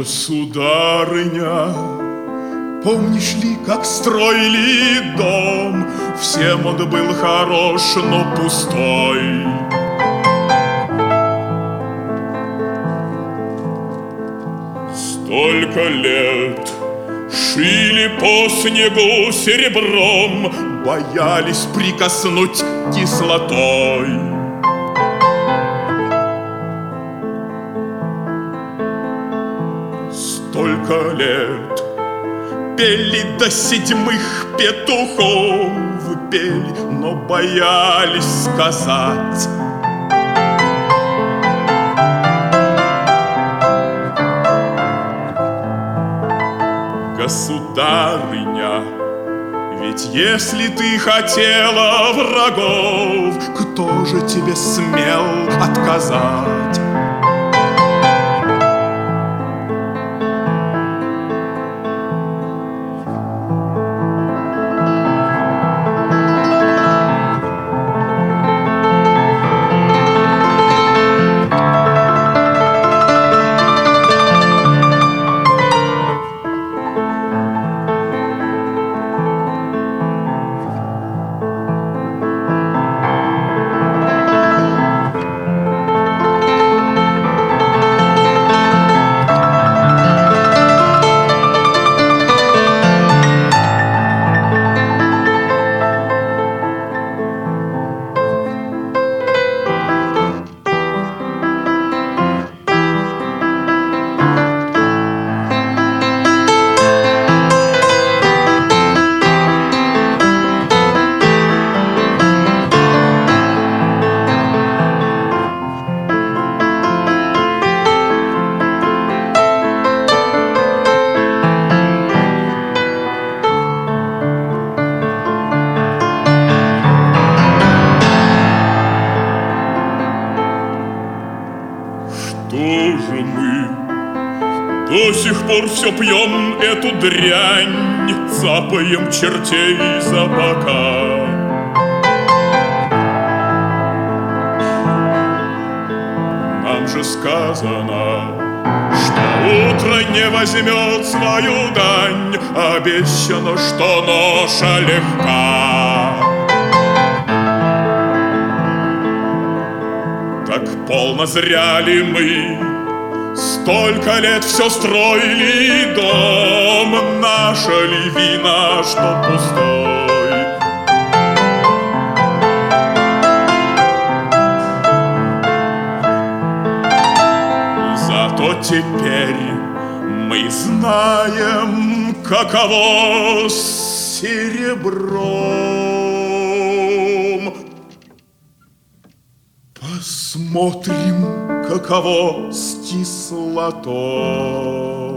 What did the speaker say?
Государыня, помнишь ли, как строили дом? Всем он был хорош, но пустой. Столько лет шили по снегу серебром, боялись прикоснуть кислотой. Столько лет пели до 7 петухов, пели, но боялись сказать. Государыня, ведь если ты хотела врагов, кто же тебе смел отказать? Что же мы до сих пор все пьем эту дрянь, цапаем чертей за бока? Нам же сказано, что утро не возьмет свою дань, обещано, что ноша легка. Так полно зря ли мы столько лет все строили дом? Наша ли вина, что пустой? Зато теперь мы знаем, каково серебром. Посмотрим, каково с кислотой.